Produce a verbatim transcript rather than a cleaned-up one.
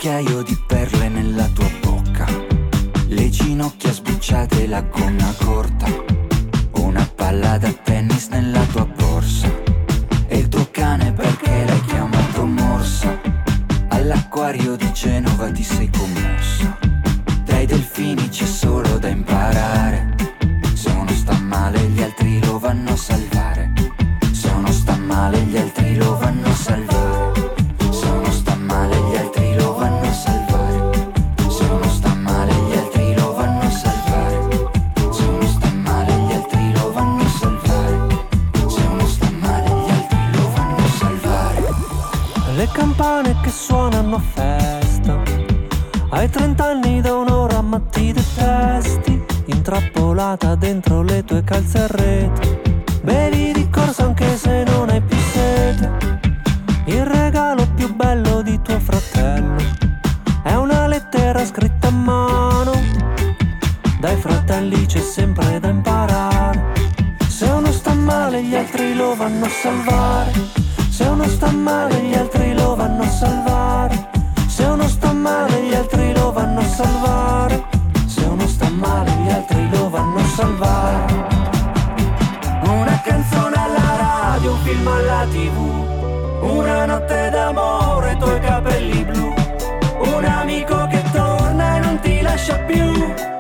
cucchiaio di perle nella tua bocca, le ginocchia sbucciate, la gonna corta, una palla da tennis nella tua borsa, e il tuo cane perché l'hai chiamato morsa. All'acquario di Genova ti sei commossa, dai delfini c'è solo da imparare. Se uno sta male gli altri lo vanno a salvare, se uno sta male gli altri lo vanno a salvare, se uno sta male gli altri lo vanno a salvare, se uno sta male gli altri lo vanno a salvare, se uno sta male gli altri lo vanno a salvare, se uno sta male gli altri lo vanno a salvare. Le campane che suonano a festa, hai trent'anni da un'ora ma ti detesti, intrappolata dentro le tue calze a rete, bevi di corsa anche se non hai più sete. Il regalo più bello di tuo fratello è una lettera scritta a mano, dai fratelli c'è sempre da imparare. Se uno sta male gli altri lo vanno a salvare, se uno sta male gli altri lo vanno a salvare, se uno sta male gli altri lo vanno a salvare, se uno sta male gli altri lo vanno a salvare. Una canzone alla radio, un film alla tv, una notte d'amore, i tuoi capelli blu, un amico che torna e non ti lascia più.